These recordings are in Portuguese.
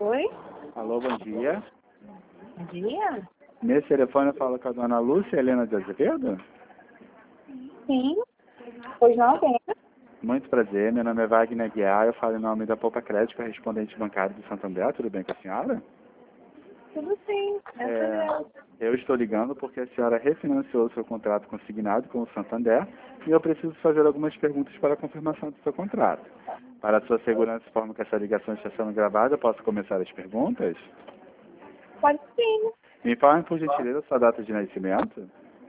Oi? Alô, bom dia. Bom dia? Nesse telefone eu falo com a dona Lúcia Helena de Azevedo. Sim. Pois não tem? Muito prazer, meu nome é Wagner Guiar, eu falo em nome da Poupa Crédito, correspondente bancário do Santander, tudo bem com a senhora? Tudo sim. Eu estou ligando porque a senhora refinanciou o seu contrato consignado com o Santander e eu preciso fazer algumas perguntas para a confirmação do seu contrato. Para a sua segurança e forma que essa ligação está sendo gravada, posso começar as perguntas? Pode sim. Me informe, por gentileza, sua data de nascimento,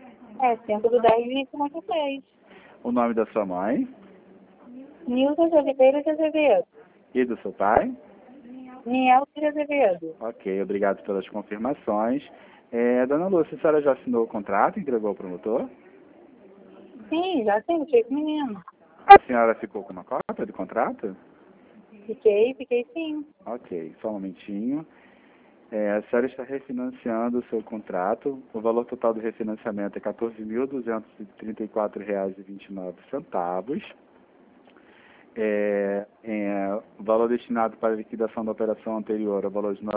5/10/56. o nome da sua mãe Nilson de Oliveira de Azevedo. e do seu pai. Niel de Azevedo. Ok, obrigado pelas confirmações. Dona Lúcia, a senhora já assinou o contrato e entregou ao promotor? Sim, já sim, fiquei com o menino. A senhora ficou com uma cópia do contrato? Fiquei sim. Ok, só um momentinho. A senhora está refinanciando o seu contrato. O valor total do refinanciamento é R$ 14.234,29. O valor destinado para a liquidação da operação anterior é o valor de R$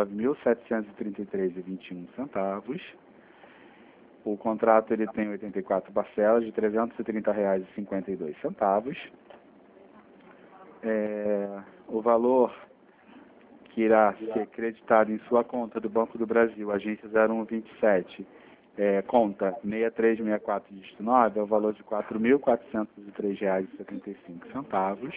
9.733,21. O contrato ele tem 84 parcelas de R$ 330,52. O valor que irá ser creditado em sua conta do Banco do Brasil, agência 0127, conta 6364 dígito 9, é o valor de R$ 4.403,75.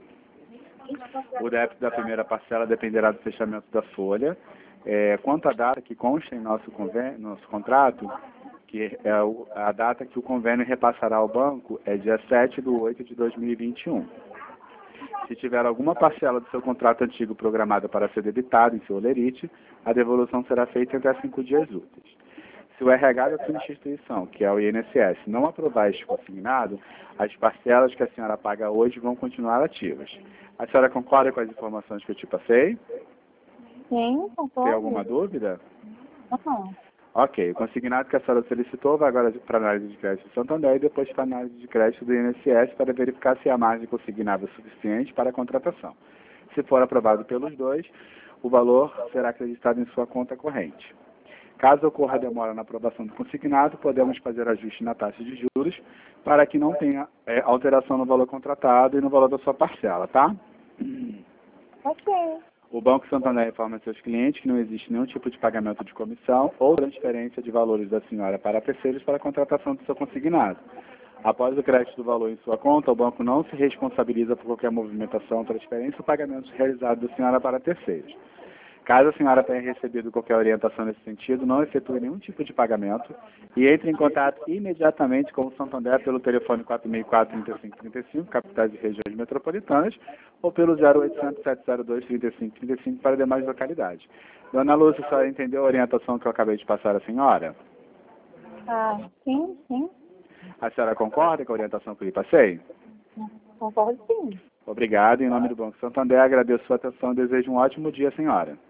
O débito da primeira parcela dependerá do fechamento da folha. Quanto à data que consta em nosso contrato, que é a data que o convênio repassará ao banco, é dia 7/8/2021. Se tiver alguma parcela do seu contrato antigo programada para ser debitada em seu holerite, a devolução será feita em até 5 dias úteis. Se o RH da sua instituição, que é o INSS, não aprovar este consignado, as parcelas que a senhora paga hoje vão continuar ativas. A senhora concorda com as informações que eu te passei? Sim, concordo. Tem alguma dúvida? Não. Ok, o consignado que a senhora solicitou vai agora para a análise de crédito do Santander e depois para a análise de crédito do INSS para verificar se a margem consignável é suficiente para a contratação. Se for aprovado pelos dois, o valor será acreditado em sua conta corrente. Caso ocorra demora na aprovação do consignado, podemos fazer ajuste na taxa de juros para que não tenha alteração no valor contratado e no valor da sua parcela, tá? Ok. O Banco Santander informa seus clientes que não existe nenhum tipo de pagamento de comissão ou transferência de valores da senhora para terceiros para a contratação do seu consignado. Após o crédito do valor em sua conta, o banco não se responsabiliza por qualquer movimentação, transferência ou pagamento realizado da senhora para terceiros. Caso a senhora tenha recebido qualquer orientação nesse sentido, não efetue nenhum tipo de pagamento e entre em contato imediatamente com o Santander pelo telefone 464-3535, capitais e regiões metropolitanas, ou pelo 0800-702-3535 para demais localidades. Dona Lúcia, a senhora entendeu a orientação que eu acabei de passar à senhora? Sim. A senhora concorda com a orientação que eu lhe passei? Concordo sim. Obrigado. Em nome do Banco Santander, agradeço a sua atenção e desejo um ótimo dia, senhora.